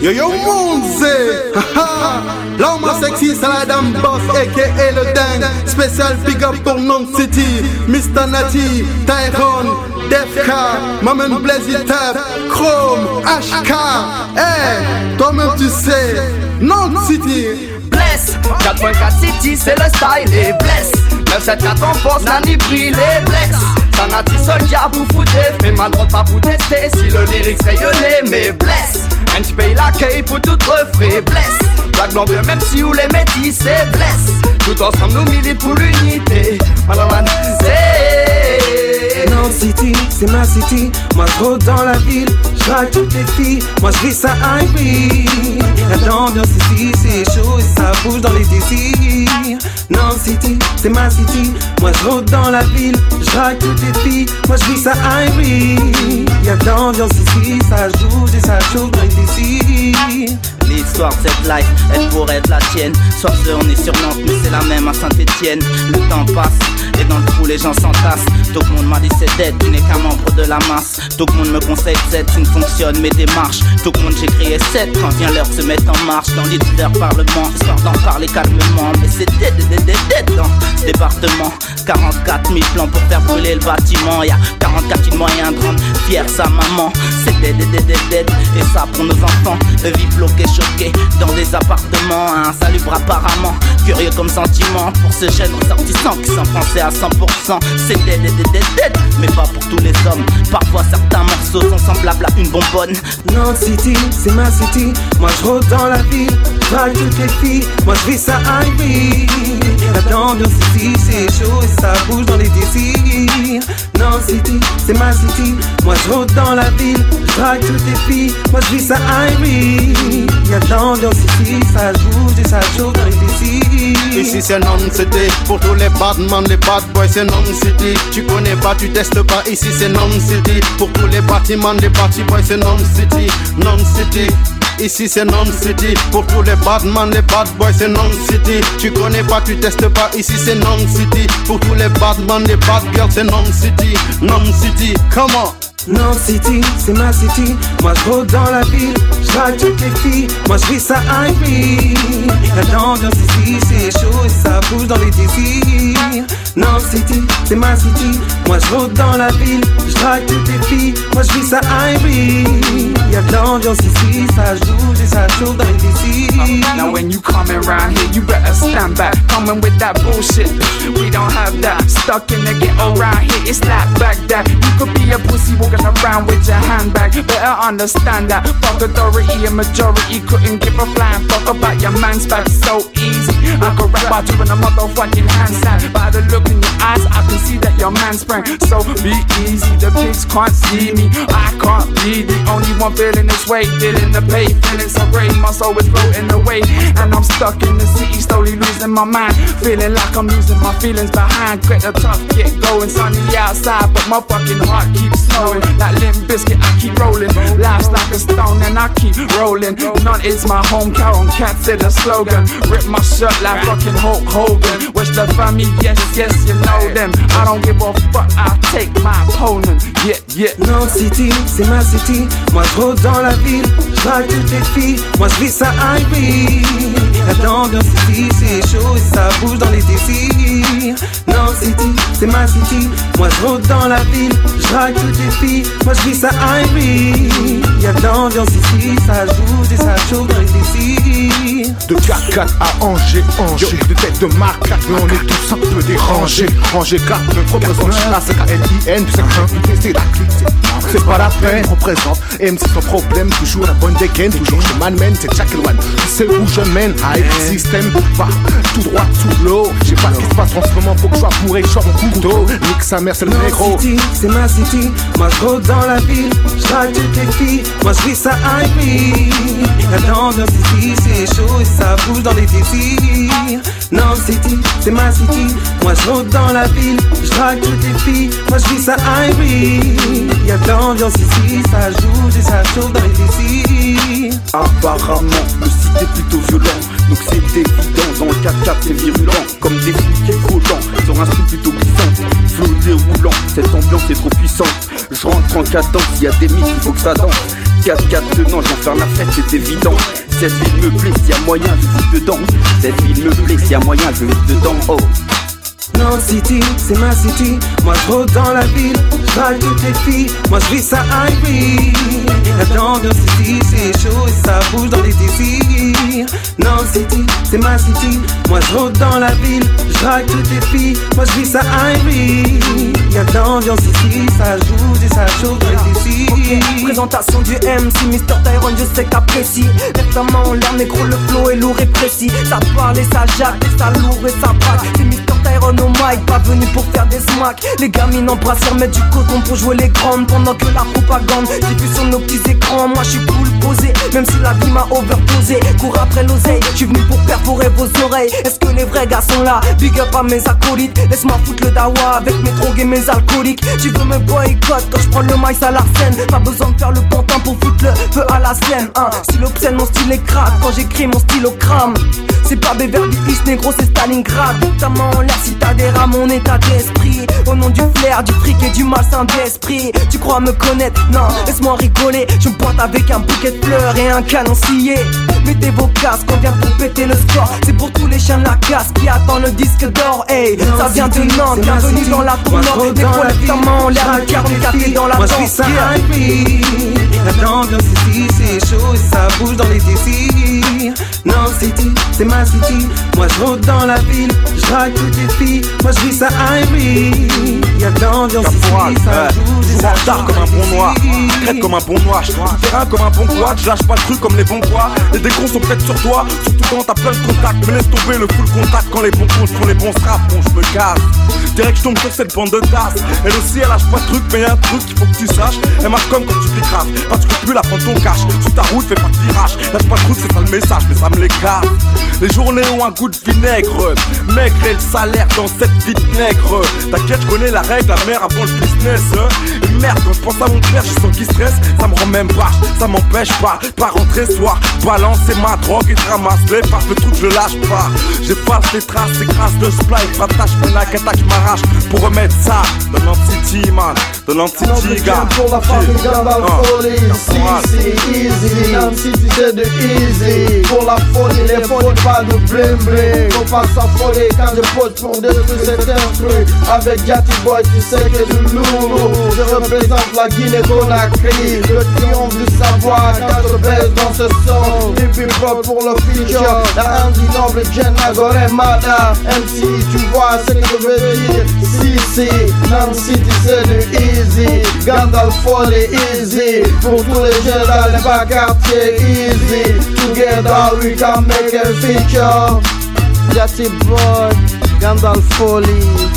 Yo yo Mounze, l'homme sexy c'est la boss aka le dingue. Spécial big up pour Nantes City, Mr Nati, Tyrone, Defka, Maman Blazy Tap, Chrome, HK. Hey, toi-même tu sais, Nantes City. Bless, 4.4 City c'est le style et bless. 974 en force, Nani brille les bless. Sanati soldier vous foutez, fais mal droit pas vous tester. Si le lyrics rayonnait, mais bless. Un petit pays la caille pour tout refrais, bless. Black blanc bleu même si vous les métis, c'est bless. Tout ensemble nous milite pour l'unité. Malaman, c'est Nantes City, c'est ma city. Moi je rôde dans la ville, je drague toutes les filles. Moi je vis ça hype. L'ambiance ici c'est chaud et ça bouge dans les désirs. Nantes City, c'est ma city. Moi je rôde dans la ville, je drague toutes les filles. Moi je vis ça hype. Y'a de l'ambiance ici, ça joue et ça chauffe dans les désirs. L'histoire de cette life, elle pourrait être la tienne. Soit on est sur Nantes, mais c'est la même à Saint-Etienne. Le temps passe, et dans le trou les gens s'entassent. Tout le monde m'a dit c'est dead, tu n'es qu'un membre de la masse. Tout le monde me conseille Z, tu ne fonctionnes mes démarches. Tout le monde j'ai crié 7 quand vient l'heure de se mettre en marche. Dans les divers parlements, histoire d'en parler calmement. Mais c'est dead dans ce département. 44 000 plans pour faire brûler le bâtiment. Y'a 44 000 moyens de rendre fier sa maman. C'est dead. Et ça pour nos enfants, vivent bloqués, choqués dans des appartements insalubres apparemment. Curieux comme sentiment pour ce jeune ressortissant qui s'en pensait à 100%. C'est dead, mais pas pour tous les hommes. Parfois certains morceaux sont semblables à une bonbonne. Nantes City, c'est ma city. Moi je rôde dans la ville, je drague toutes les filles. Moi je vis ça hype. L'ambiance ici c'est chaud et ça bouge dans les désirs. Nantes City, c'est ma city. Moi je rôde dans la ville, je drague toutes les filles. Moi je vis ça hype. Y'a de l'ambiance ici, ça joue et ça chauffe dans les désirs. Ici c'est Nantes City, pour tous les badman, les bad boys c'est Nantes City. Tu connais pas, tu testes pas, ici c'est Nantes City. Pour tous les bâtiments, les party boys c'est Nantes City. Nantes City, ici c'est Nantes City. Pour tous les badman, les bad boys c'est Nantes City. Tu connais pas, tu testes pas, ici c'est Nantes City. Pour tous les badman, les bad girls c'est Nantes City. Nantes City, come on. Nantes City, c'est ma city. Moi je rôde dans la ville, je drague toutes les filles. Moi je vis ça hype. L'ambiance ici c'est chaud et ça bouge dans les désirs. Nantes City, c'est ma city. Moi je rôde dans la ville, je drague toutes les filles. Moi je vis ça hype. Y'a de l'ambiance ici, ça joue et ça chauffe dans les désirs. Now when you coming around here, you better stand back. Coming with that bullshit, we don't have that. Stuck in the ghetto around here, it's not back that. You could be a pussy walking around with your handbag. Better understand that. Fuck authority and majority couldn't give a flying fuck about your man's back. So easy, I could rap by doing a motherfucking handstand. By the look in your eyes, I can see that your man's sprang. So be easy, the pigs can't see me. I can't be the only one feeling this way. Feeling the pain, feeling so great. My soul is floating away, and I'm stuck in the city, slowly losing my mind. Feeling like I'm losing my feelings behind. Get the tough, get going, sunny outside, but my fucking heart keeps snowing. Like Limp Bizkit, I keep rolling. Life's like a stone and I keep rolling. None is my home, Carol Cat said a slogan. Rip my shirt like fucking Hulk Hogan. Wish the family, yes, you know them. I don't give a fuck, I take my opponent. Yeah. Nantes City, c'est ma city. Moi je rôde dans la ville, je drague toutes les filles. Moi je vis ça hype. L'ambiance ici c'est chaud et ça bouge dans les désirs. Nantes City, c'est ma city. Moi je rôde dans la ville, je drague toutes les filles. Moi je vis ça hype. Y'a de l'ambiance ici, ça joue et ça chauffe dans les désirs. De 4-4 à Angers, de tête de marque 4, mais on est tous un peu dérangés. Angers 4, notre représente Chlas, KLIN, tu sais que c'est la clique. C'est pas la peine, représente MC sans problème, toujours la bonne dégaine, toujours je m'amène, c'est Jack One. Tu sais où je mène, hype système, pas tout droit, tout l'eau. J'ai pas ce qui se passe en ce moment, faut que je sois bourré, je sois mon couteau. Nique sa mère, c'est le négro. Nantes City, c'est ma city. Moi je rôde dans la ville, je drague toutes les filles. Moi je vis ça hype. L'ambiance ici c'est chaud et ça bouge dans les désirs. Nantes City, c'est ma city. Moi je rôde dans la ville, je drague toutes les filles. Moi je vis ça hype. Y'a de l'ambiance ici, ça joue et ça chauffe dans les désirs. Apparemment, le site est plutôt violent, donc c'est évident. Dans le 4-4 c'est virulent, comme des flics volants. Sur un style plutôt glissant, flow déroulant. Cette ambiance est trop puissante, je rentre en cadence. Y'a des mythes, il faut que ça danse. 4-4 tenant, j'en faire la fête, c'est évident. Cette ville me plaît, s'il y a moyen, je vis dedans. Cette ville me plaît, s'il y a moyen, je vis dedans. Oh. Nantes City, c'est ma city. Moi je rôde dans la ville, je drague toutes les filles. Moi je vis ça Ivy. La l'ambiance ici, c'est chaud et ça bouge dans les désirs. Nantes City, c'est ma city. Moi je rôde dans la ville, je drague toutes les filles. Moi je vis ça Ivy. Y'a de l'ambiance ici, ça joue et ça chauffe dans les désirs. Présentation du MC, Mr. Tyrone, je sais qu'apprécie. Lève ta main en l'air, négro, le flow est lourd et précis. Ça parle et ça jacque et ça lourd et ça braque. C'est Mr. Tyrone au mic, pas venu pour faire des smacks. Les gamines en brassière mettent du coton pour jouer les grandes. Pendant que la propagande diffuse sur nos petits écrans. Moi j'suis cool posé, même si la vie m'a overdosé. Cours après l'oseille, j'suis venu pour perforer vos oreilles. Est-ce que les vrais gars sont là? Big up à mes acolytes. Laisse-moi foutre le dawa avec mes drogues et mes alcooliques. Tu veux me boycott quand j'prends le mic à la scène. Pas besoin de faire le pantin pour foutre le feu à la scène. Style obscène, mon style est crack. Quand j'écris mon style au crame. C'est pas Beverly Hills, négro, c'est Stalingrad. Ta main en l'air si t'as des rats, mon état d'esprit. Au nom du flair, du fric et du malsain d'esprit. Tu crois me connaître? Non, laisse-moi rigoler. Je me pointe avec un bouquet de fleurs et un canon scié. Mettez vos casques, on vient pour péter le score. C'est pour tous les chiens de la casse qui attendent le disque d'or. Hey, ça vient de Nantes, bienvenue dans la tournante. Négro, lève ta main en l'air, le 44 est dans la danse. Moi je vis ça Ivy. La l'ambiance ici, c'est chaud et ça bouge dans les désirs. Nantes City, c'est ma city. Moi je rôde dans la ville, je drague toutes les filles. Moi je vis ça Ivy. Y'a de l'ambiance ici, ça bouge et ça tard comme un bon noir, crête comme un bon noir. Terrain comme un bon quad, je lâche pas le truc comme les bons poids. Les décons sont peut-être sur toi, surtout quand t'as plein de contacts. Mais laisse tomber le full contact quand les bons cons font les bons straps. Bon je me casse, direct je tombe sur cette bande de tasses. Elle aussi elle lâche pas de truc, mais y'a un truc qu'il faut que tu saches. Elle marche comme quand tu t'écrases, parce que plus la prendre ton cash. Sur ta route fais pas de virage, lâche pas de truc, c'est ça le message, mais ça me les casse. Les journées ont un goût de vinaigre, maigre et le salaire dans cette vie de nègre. T'inquiète, je connais la règle, la mère avant le business. Et merde, quand je pense à mon père, je sens qu'il stresse. Ça me rend même vache, ça m'empêche pas rentrer soir. Balancer ma drogue et je ramasse les parts. Le truc, je lâche pas. J'efface les traces, c'est grâce de splice. Rattache, menaque, attaque, je m'arrache pour remettre ça dans Nantes City, man. Dans Nantes City, gars. Pour la famille Gandalf Folie, c'est easy. Nantes City, c'est de easy. Pour la folie, les folies, pas de bling bling. Faut pas s'affoler quand je pose pour détruire cet instru. Avec Gatti Boy, tu sais que du lourd. Je représente la Guinée-Conakry. Le triomphe du savoir quand je baisse dans ce son. Hip hop pour le feature. La Andy Noble, Jen Agore, Mada. MC, tu vois ce que je veux dire. Si, Nantes City, c'est du easy. Gandalf Folie, easy. Pour tous les jeunes dans les bas quartiers, easy. Together we can make a feature. Gatti Boy, Gandalf Folie.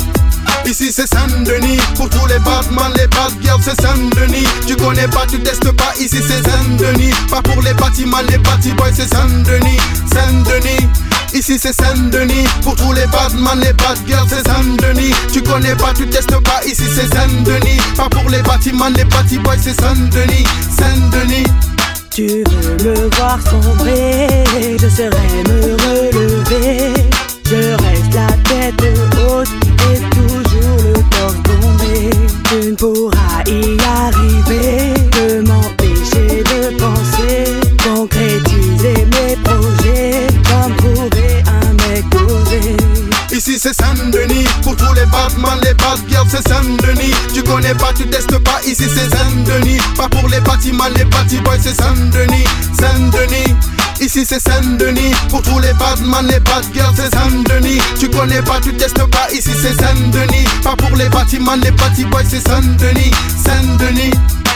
Ici c'est Saint-Denis, pour tous les Batman, les bad girls c'est Saint-Denis. Tu connais pas, tu testes pas, ici c'est Saint-Denis. Pas pour les bâtiments, les bâti boys c'est Saint-Denis. Saint-Denis, ici c'est Saint-Denis. Pour tous les Batman, les bad girls c'est Saint-Denis. Tu connais pas, tu testes pas, ici c'est Saint-Denis. Pas pour les bâtiments, les bâti boys c'est Saint-Denis. Saint-Denis. Tu veux me voir sombrer, je saurais me relever. Je reste la tête haute et toujours le torse bombé. Tu ne pourras y arriver, de m'empêcher de penser, concrétiser mes projets, comme trouver un mec posé. Ici c'est Saint-Denis, pour tous les Batman, les bad girls c'est Saint-Denis. Tu connais pas, tu testes pas, ici c'est Saint-Denis. Pas pour les bâtiments, les bâti boys c'est Saint-Denis. Saint-Denis, ici c'est Saint-Denis. Pour tous les Batman, les bad girls c'est Saint-Denis. Tu connais pas, tu testes pas, ici c'est Saint-Denis. Pas pour les bâtiments, les bâti boys c'est Saint-Denis. Saint-Denis.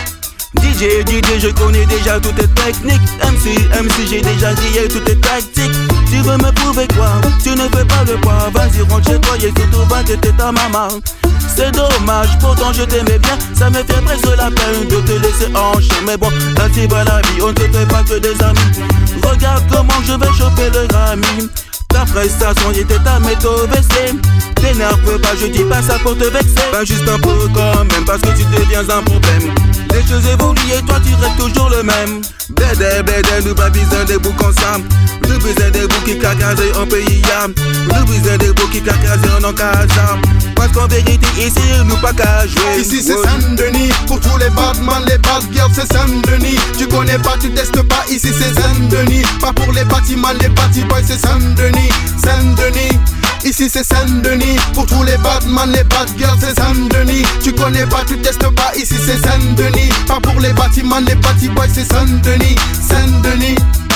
DJ, je connais déjà toutes tes techniques. MC, j'ai déjà grillé toutes tes tactiques. Tu veux me prouver quoi? Tu ne fais pas le poids. Vas-y, rentre chez toi et surtout va que t'es ta maman. C'est dommage, pourtant je t'aimais bien. Ça me fait presque la peine de te laisser hancher. Mais bon, là c'est pas la vie, on ne te fait pas que des amis. Regarde comment je vais choper le Grammy. Ta prestation était ta méthode WC. T'énerve pas, je dis pas ça pour te vexer. Pas juste un peu quand même, parce que tu deviens un problème. Les choses évoluent et toi tu restes toujours le même. Bédé, nous pas besoin des boucs ensemble. Nous besoin des boucs qui cacasent en pays. Nous besoin des boucs qui cacasent en casa. Parce qu'en vérité ici nous pas qu'à jouer. Ici c'est Saint-Denis, pour tous les Batman, les bad girls c'est Saint-Denis. Tu connais pas, tu testes pas, ici c'est Saint-Denis. Pas pour les bâtiments, les bâtis boys c'est Saint-Denis. Saint-Denis, ici c'est Saint-Denis. Pour tous les Batman, les bad girls c'est Saint-Denis. Tu connais pas, tu testes pas, ici c'est Saint-Denis. Pas pour les bâtiments, les bâtis boys c'est Saint-Denis. Saint-Denis.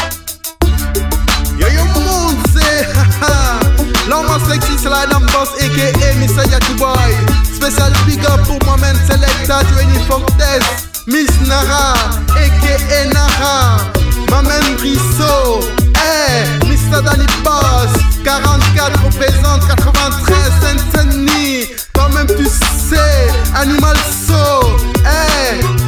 Yo yo monde c'est l'homme sexy c'est la boss aka Mr. Yaki Boy. Spécial big up pour moi-même Selecta du Uniform Test. Miss Nara aka Nara. Maman Brissot. Mr. Danny Boss 44 représente 93 Saint-Denis. Toi-même tu sais Animal So.